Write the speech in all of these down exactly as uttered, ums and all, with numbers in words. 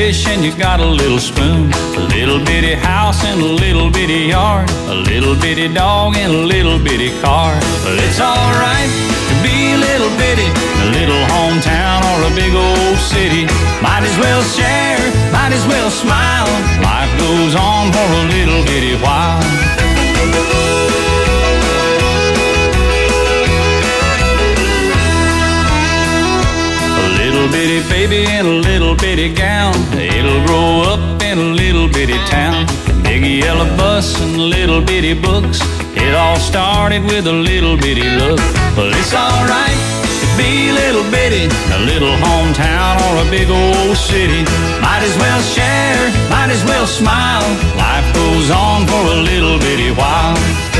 dish and you got a little spoon, a little bitty house and a little bitty yard, a little bitty dog and a little bitty car. Well, it's alright to be a little bitty, a little hometown or a big old city. Might as well share, might as well smile. Life goes on for a little bitty while. A little bitty baby in a little bitty gown, it'll grow up in a little bitty town. Big yellow bus and little bitty books, it all started with a little bitty look. Well, it's alright to be a little bitty, a little hometown or a big old city. Might as well share, might as well smile. Life goes on for a little bitty while.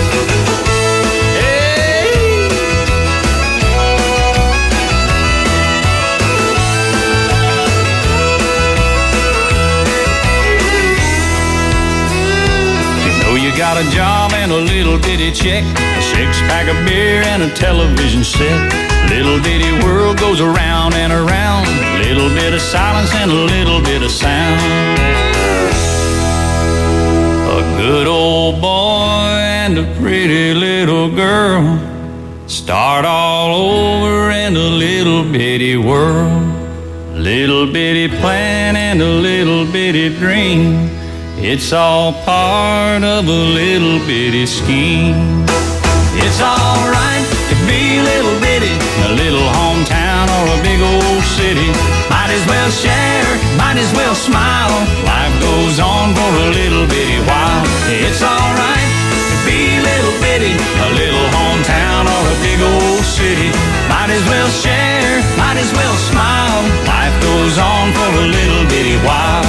Got a job and a little bitty check, a six-pack of beer and a television set. Little bitty world goes around and around, a little bit of silence and a little bit of sound. A good old boy and a pretty little girl start all over in a little bitty world. Little bitty plan and a little bitty dream, it's all part of a little bitty scheme. It's alright to be a little bitty, a little hometown or a big old city. Might as well share, might as well smile. Life goes on for a little bitty while. It's alright to be a little bitty, a little hometown or a big old city. Might as well share, might as well smile. Life goes on for a little bitty while.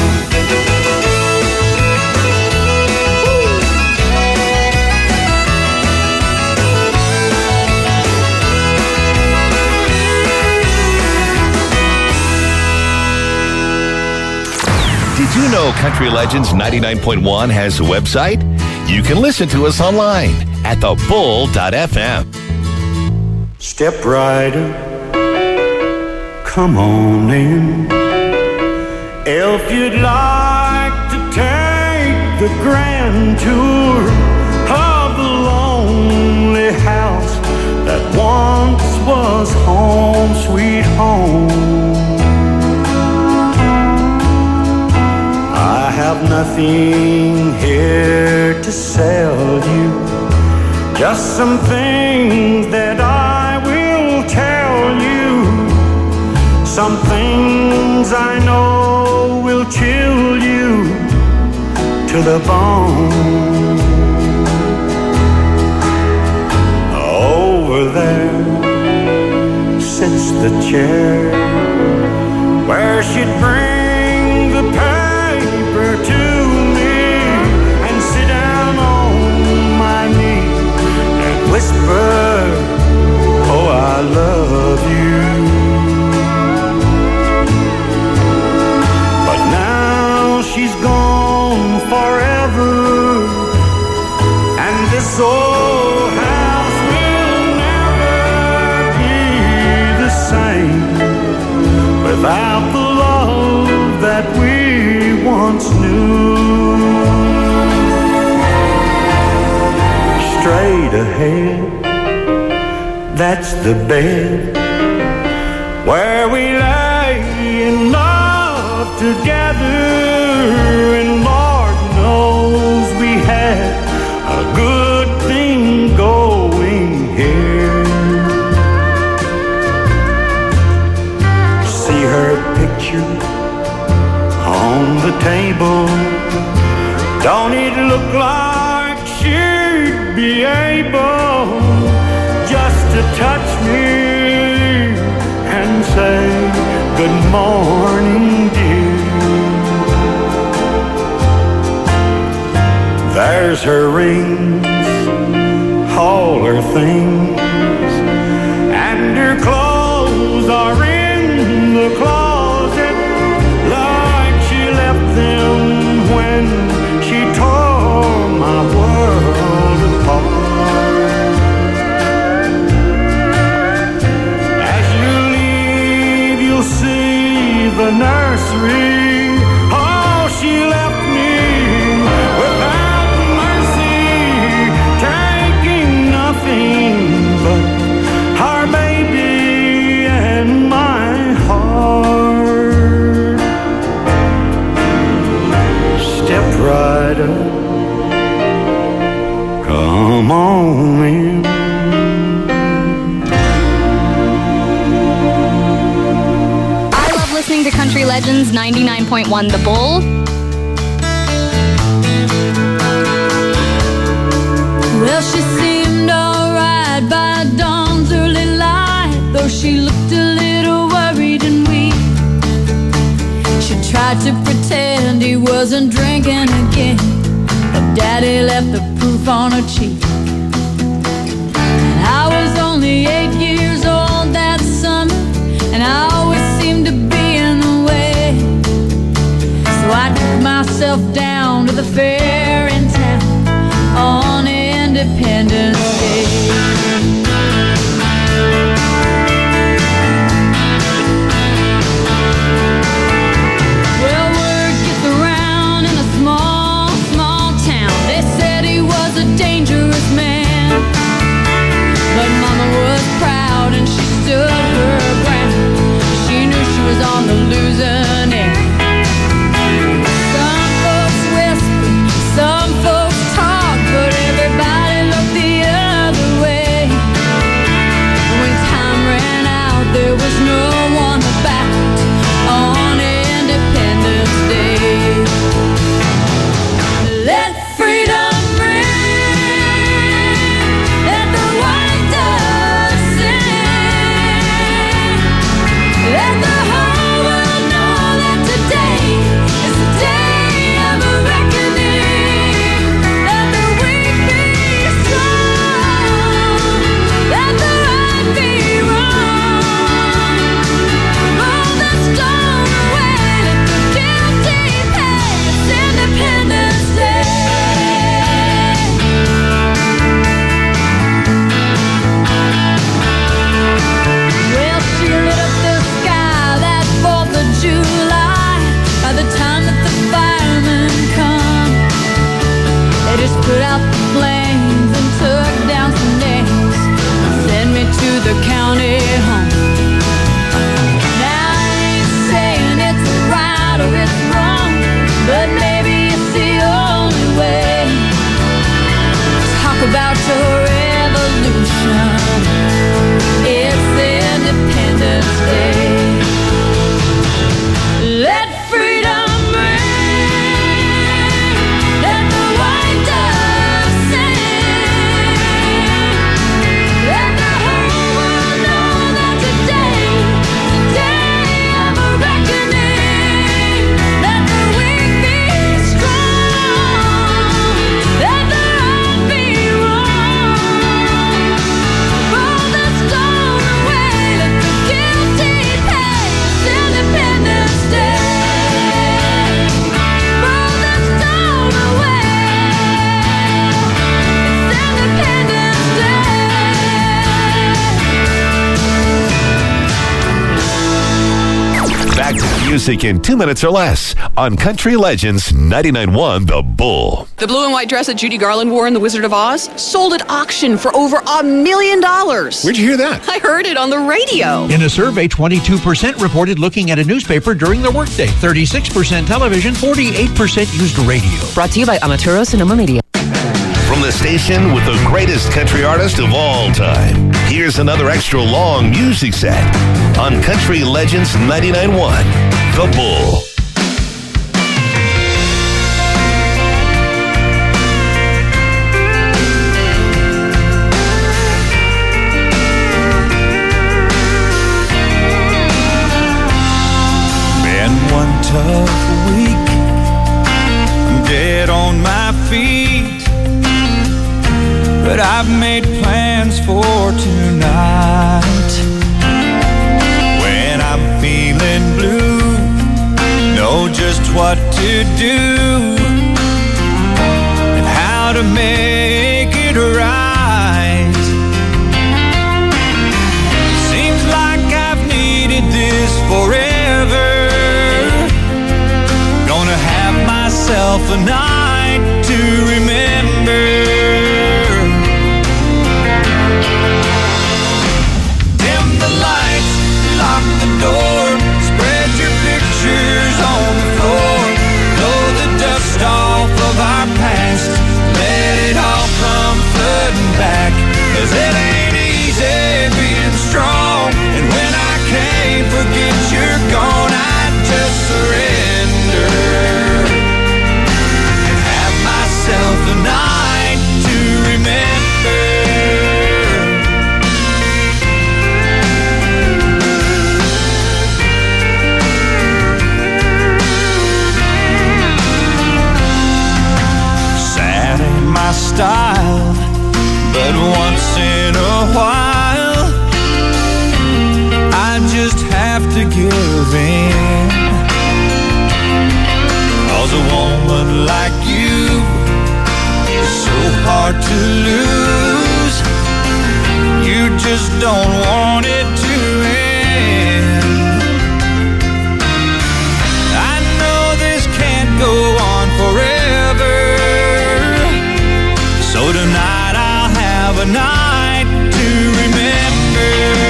Did you know Country Legends ninety-nine point one has a website? You can listen to us online at the bull dot f m. Step rider, come on in. If you'd like to take the grand tour of the lonely house that once was home sweet home, I have nothing here to sell you, just some things that I will tell you, some things I know will chill you to the bone. Over there sits the chair where she'd bring the paper to me and sit down on my knee and whisper, oh, I love you. But now she's gone forever, and this old house will never be the same without the love that we once knew. Straight ahead, that's the bed where we lay in love together, and Lord knows we had a good thing going here. See her picture on the table, don't it look like she'd be able just to touch me and say good morning, dear? There's her rings, all her things, and her clothes are in the closet like she left them when she tore my world apart. As you leave, you'll see the nursery Legends ninety-nine point one The Bull. Well, she seemed alright by dawn's early light, though she looked a little worried and weak. She tried to pretend he wasn't drinking again, but Daddy left the proof on her cheek. And I was only eight years old that summer, and I always seemed to be in the way. So I took myself down to the fair in town on Independence Day. Well, word gets around in a small, small town. They said he was a dangerous man, but Mama was proud and she stood her ground. She knew she was on the losing end. Some folks whisper, some folks talk, but everybody looked the other way. When time ran out, there was no one about on Independence Day. Let freedom ring, let the white dove sing, let the whole world know that today is the day of a reckoning. Let the weak be strong, let the right be wrong. Roll the stone away, let the guilty pay. It's Independence Day. Well, she lit up the sky that fourth of July. By the time that the firemen come, they just put out the flames and took down some names, sent me to the county home. Now I ain't saying it's right or it's wrong, but maybe it's the only way. Talk about your revolution. It's Independence Day. Let freedom ring, let the white dove sing, let the whole world know that today is the day of a reckoning. Let the weak be strong, let the right be wrong. Roll the stone away, let the guilty pay. It's Independence Day. Roll the stone away. It's Independence Day. Back to music in two minutes or less on Country Legends ninety-nine point one The Bull. The blue and white dress that Judy Garland wore in The Wizard of Oz sold at auction for over a million dollars. Where'd you hear that? I heard it on the radio. In a survey, twenty-two percent reported looking at a newspaper during their workday, thirty-six percent television, forty-eight percent used radio. Brought to you by Amaturo Cinema Media. From the station with the greatest country artist of all time, here's another extra long music set on Country Legends ninety-nine point one The Bull. Been one tough week, I'm dead on my feet, but I've made plans for tonight. When I'm feeling blue, know just what to do and how to make it right. Seems like I've needed this forever. Gonna have myself a night to remember. Dim the lights, lock the door, spread your pictures on the floor, blow the dust off of our past, let it all a while, I just have to give in. 'Cause a woman like you is so hard to lose. You just don't want it to end. I know this can't go on forever, so tonight I'll have a night to remember.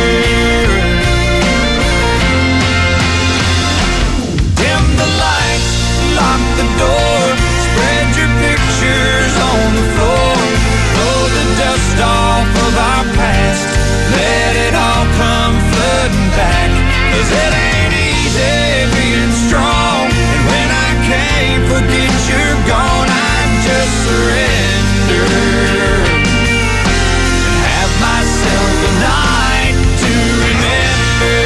Dim the lights, lock the door, spread your pictures on the floor, blow the dust off of our past, let it all come flooding back. 'Cause it ain't easy being strong, and when I can't forget you're gone, I just surrender and have myself a night to remember.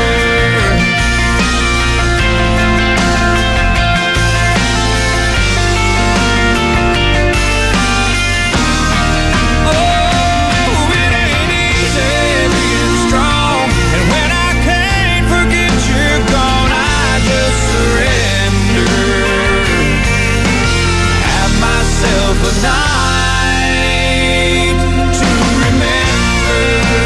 Oh, it ain't easy being strong, and when I can't forget you're gone, I just surrender, have myself a night to remember.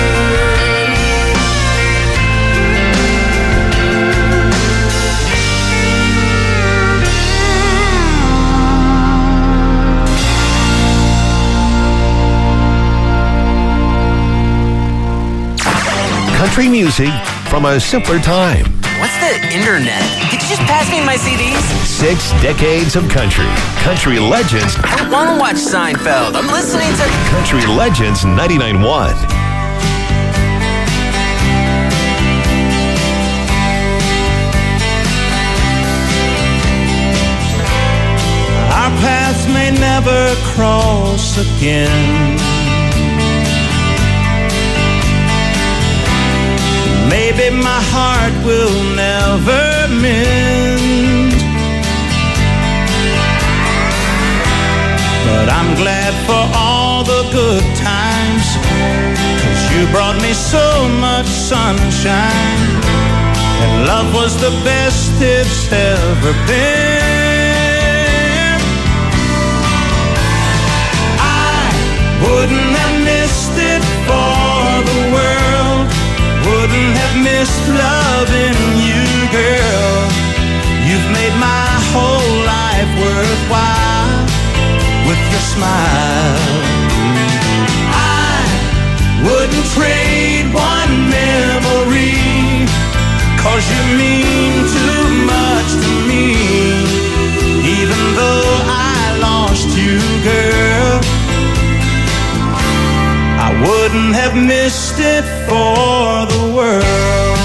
Country music from a simpler time. What's the internet? Could you just pass me my C Ds? Six decades of country. Country Legends. I don't want to watch Seinfeld. I'm listening to Country Legends ninety-nine point one. Our paths may never cross again. Maybe my heart will never mend, but I'm glad for all the good times, 'cause you brought me so much sunshine, and love was the best it's ever been. I wouldn't have missed it for the world, wouldn't have missed loving you, girl. You've made my whole life worthwhile with your smile. I wouldn't trade one memory, 'cause you mean too much to me. Even though I lost you, girl, I wouldn't have missed it for the world.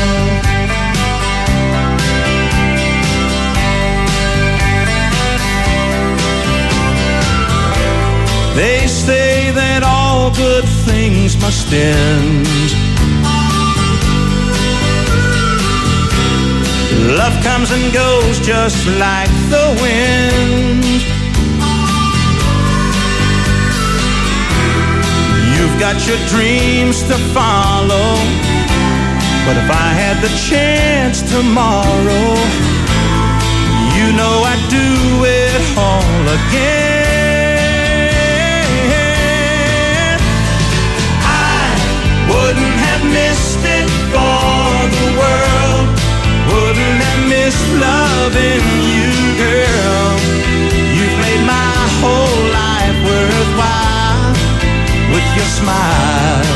They say that all good things must end. Love comes and goes just like the wind. You've got your dreams to follow, but if I had the chance tomorrow, you know I'd do it all again. I wouldn't have missed it for the world, wouldn't have missed loving you, girl. You've made my whole life worthwhile with your smile.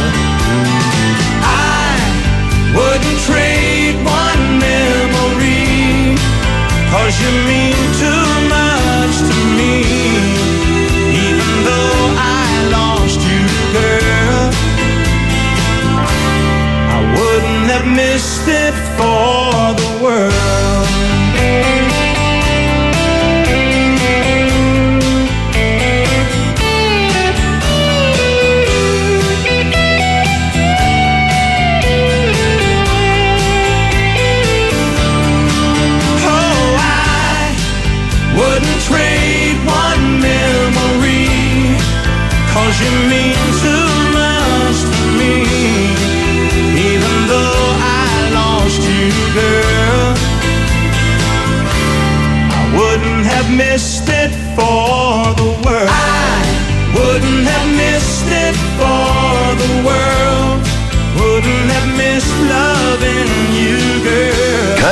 I wouldn't trade one memory, 'cause you mean too much to me. Even though I lost you, girl, I wouldn't have missed it for the world. Wouldn't trade one memory, 'cause you mean too much to me.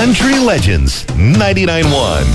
Country Legends ninety-nine point one.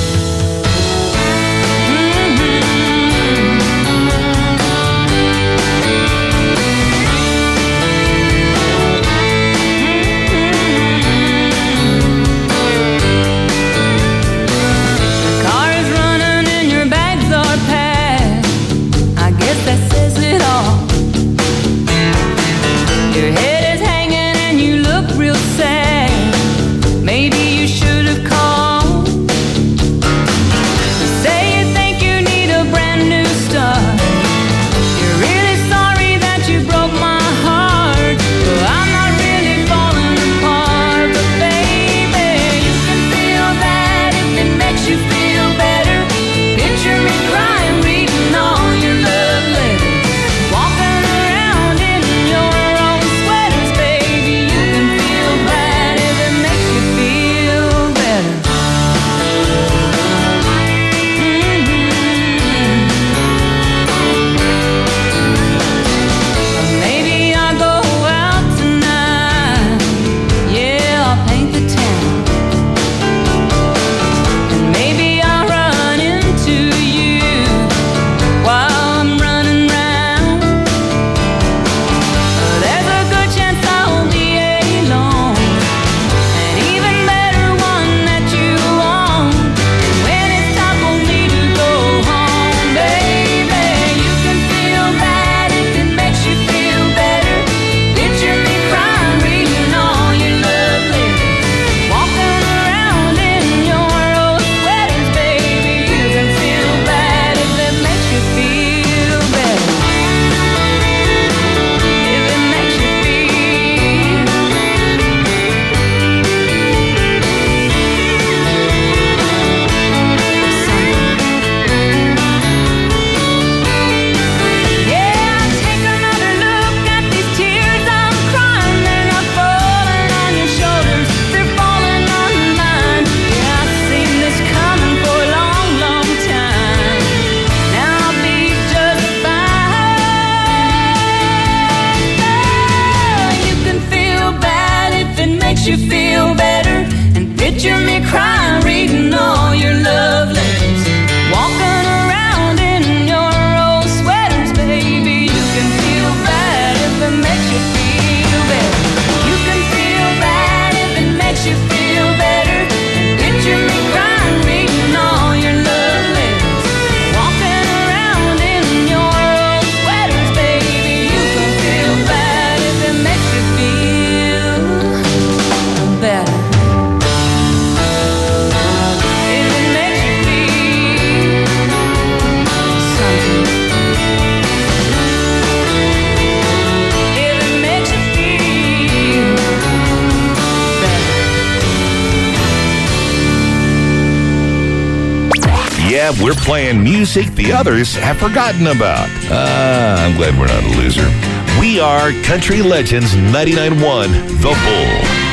We're playing music the others have forgotten about. Ah, I'm glad we're not a loser. We are Country Legends ninety-nine point one, The Bull.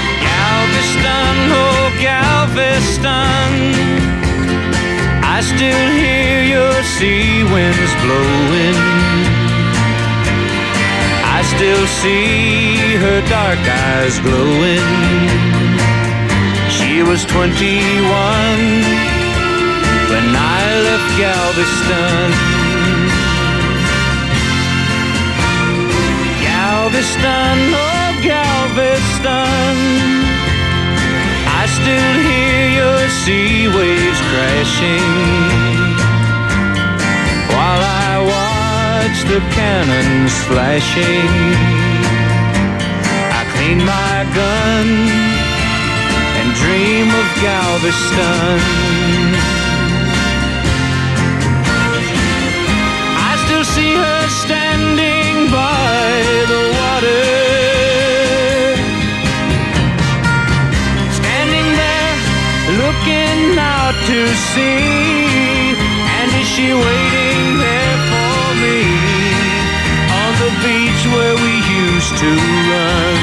Galveston, oh Galveston, I still hear your sea winds blowing. I still see her dark eyes glowing. She was twenty-one when I left Galveston. Galveston, oh Galveston, I still hear your sea waves crashing while I watch the cannons flashing. I clean my gun and dream of Galveston. See her standing by the water, standing there looking out to sea. And is she waiting there for me on the beach where we used to run?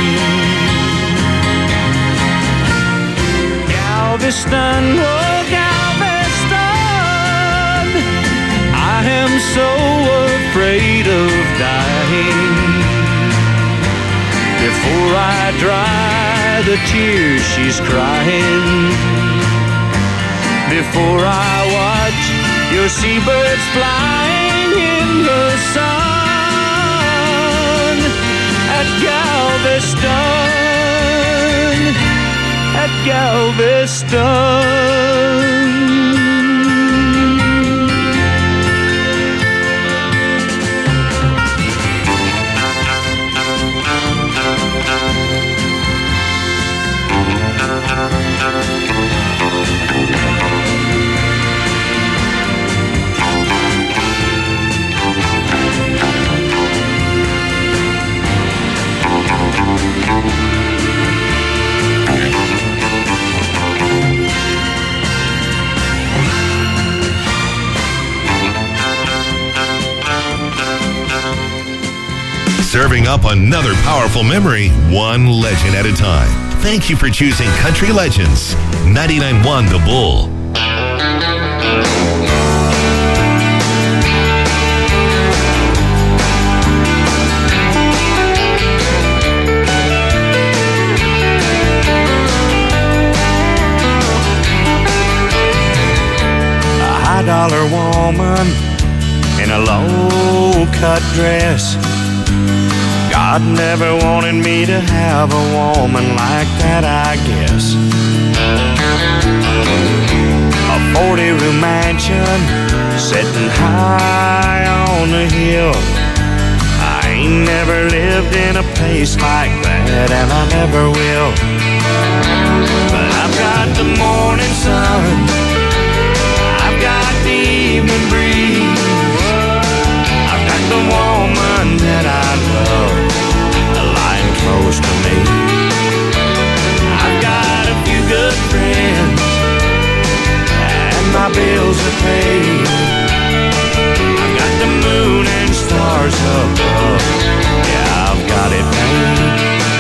Galveston, oh Galveston, I am so afraid of dying before I dry by the tears she's crying. Before I watch your seabirds flying in the sun at Galveston, at Galveston. Serving up another powerful memory, one legend at a time. Thank you for choosing Country Legends, ninety-nine point one The Bull. A high-dollar woman in a low-cut dress. God never wanted me to have a woman like that, I guess. A forty-room mansion sitting high on the hill. I ain't never lived in a place like that, and I never will. But I've got the morning sun, I've got the evening breeze, I've got the woman that I love lying close to me. I've got a few good friends, and my bills are paid. I've got the moon and stars above, yeah, I've got it made.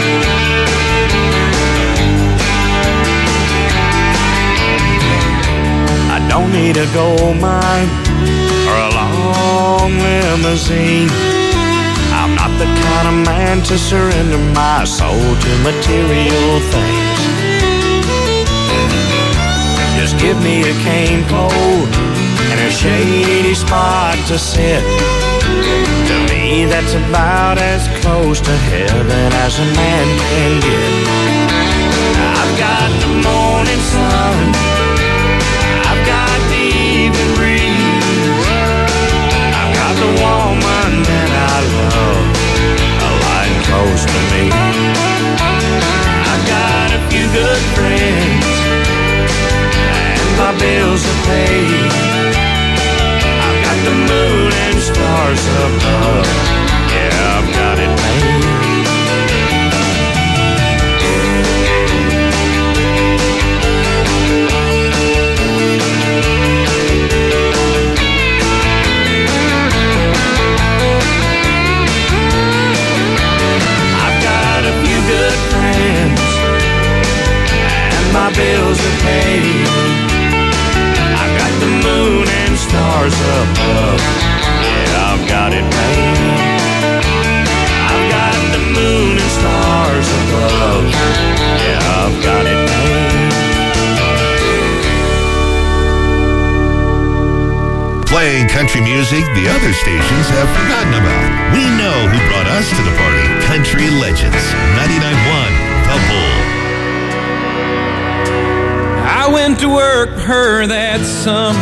I don't need a gold mine or a long limousine. I'm not the kind of man to surrender my soul to material things. Just give me a cane pole and a shady spot to sit. To me, that's about as close to heaven as a man can get. I've got the morning sun, I've got the evening breeze, I've got the woman that I love lying close to me. I've got a few good friends, and my bills are paid. I've got the moon and stars above, yeah, I've got it made. My bills are paid. I've got the moon and stars above, yeah, I've got it made. I've got the moon and stars above, yeah, I've got it made. Playing country music the other stations have forgotten about. We know who brought us to the party. Country Legends, ninety-nine point one The Bull. I went to work for her that summer,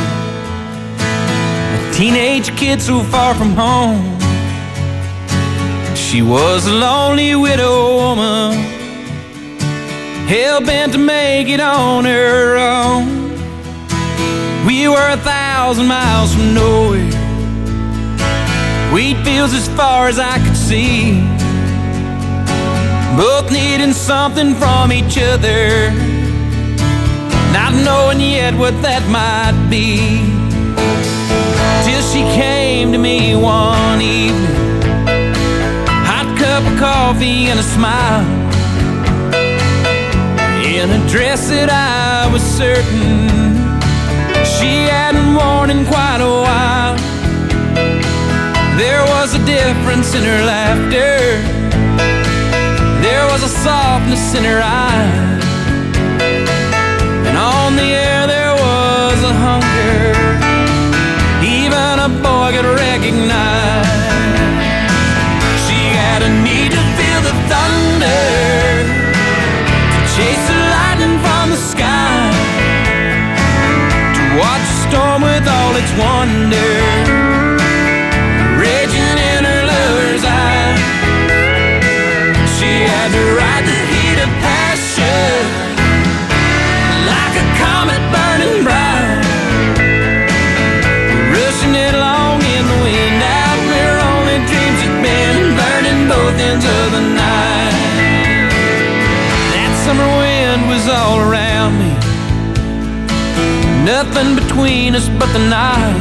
a teenage kid so far from home. She was a lonely widow woman, hell-bent to make it on her own. We were a thousand miles from nowhere, wheat fields as far as I could see, both needing something from each other, not knowing yet what that might be. Till she came to me one evening, hot cup of coffee and a smile, in a dress that I was certain she hadn't worn in quite a while. There was a difference in her laughter, there was a soft sadness in her eyes, and on the air there was a hunger even a boy could recognize. She had a need to feel the thunder, to chase the lightning from the sky, to watch the storm with all its wonder raging in her lover's eye. She had to ride the heat of passion like a comet burning bright, rushing it along in the wind out where only dreams had been, burning both ends of the night. That summer wind was all around me, nothing between us but the night.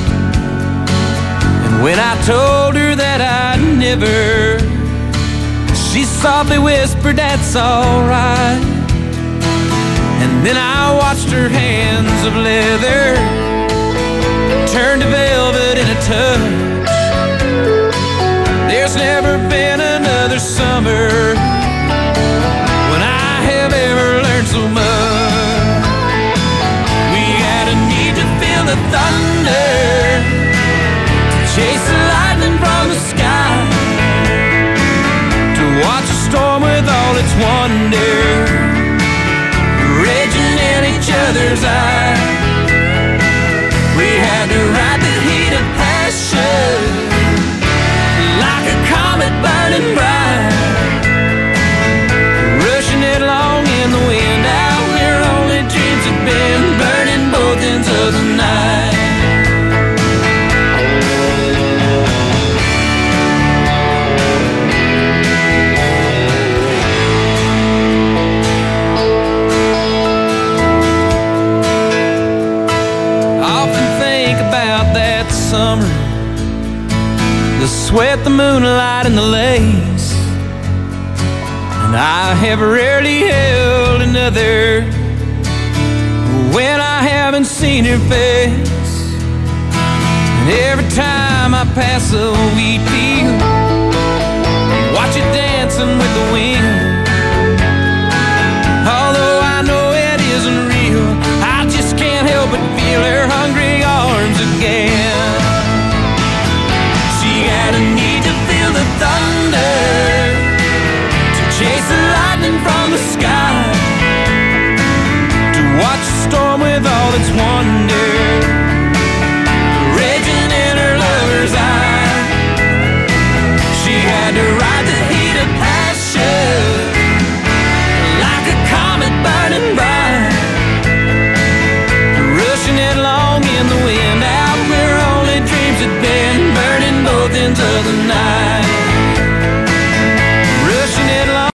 And when I told her that I'd never, she softly whispered, "That's alright." And then I watched her hands of leather turn to velvet in a touch. There's never been another summer when I have ever learned so much. We had a need to feel the thunder, to chase the lightning from the sky, to watch a storm with all its wonder raging in each other's eyes. We had to ride the heat of passion like a comet burning bright, rushing it along in the wind out where only dreams had been, burning both ends of the night. Summer, the sweat, the moonlight, and the lace, and I have rarely held another when I haven't seen her face. And every time I pass a wheat